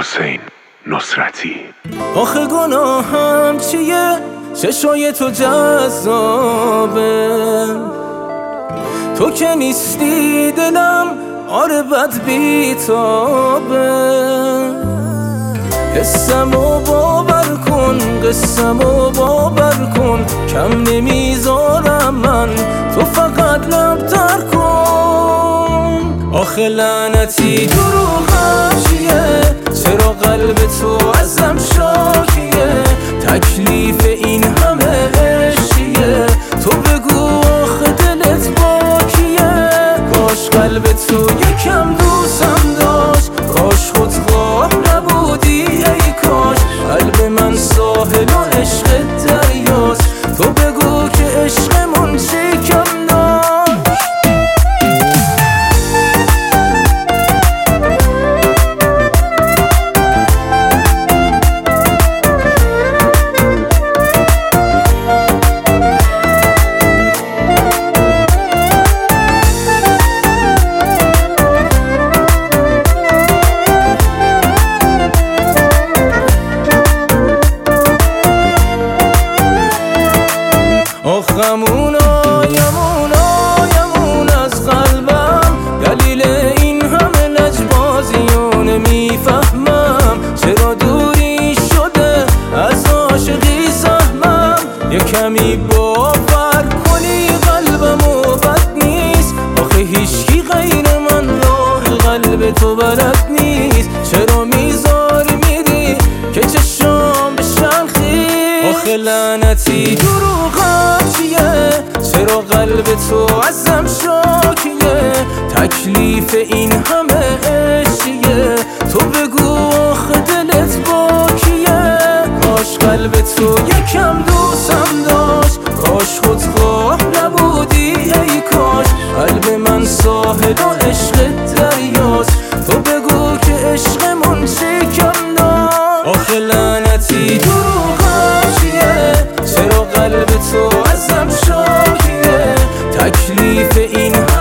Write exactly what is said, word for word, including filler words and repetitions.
حسین نصرتی. آخه گناهم چیه؟ چشای تو جذابه، تو که نیستی دلم آره بد بیتابه. قصه‌مو باور کن، قصه‌مو باور کن، کم نمیذارم من، تو فقط لب تر کن. آخه لعنتی دروغم چیه؟ چرا قلب تو ازم شاکیه؟ تکلیف این همه عشقیه؟ تو بگو آخه دلت با کیه؟ کاش قلب تو یکم دوستم داشت، کاش خودخواه نبودی ای کاش. قلب من ساحل و عشق دریاست، تو بگو که عشقمون چی کم داشت. آخمونا یمونا یمون از قلبم، دلیل این همه لجبازیو نمیفهمم. چرا دوری شده از عاشقی سهمم؟ یه کمی باور کنی قلبمو بد نیست، آخه هیچکی غیر من راه قلب تو بلد نیست. چرا میذاری میری که چشام بشن خیس؟ آخه لعنتی دروغم چیه؟ چرا قلب تو ازم شاکیه؟ تکلیف این همه عشقیه؟ تو بگو آخه دلت با کیه؟ کاش قلب تو یکم دوستم داشت، کاش خودخواه نبودی ای کاش. قلب من ساحل و عشق دریاست، تو بگو که عشقمون چی کم داشت. آخه لعنتی دروغم چیه؟ چرا قلب تو ازم شاکیه؟ تکلیف این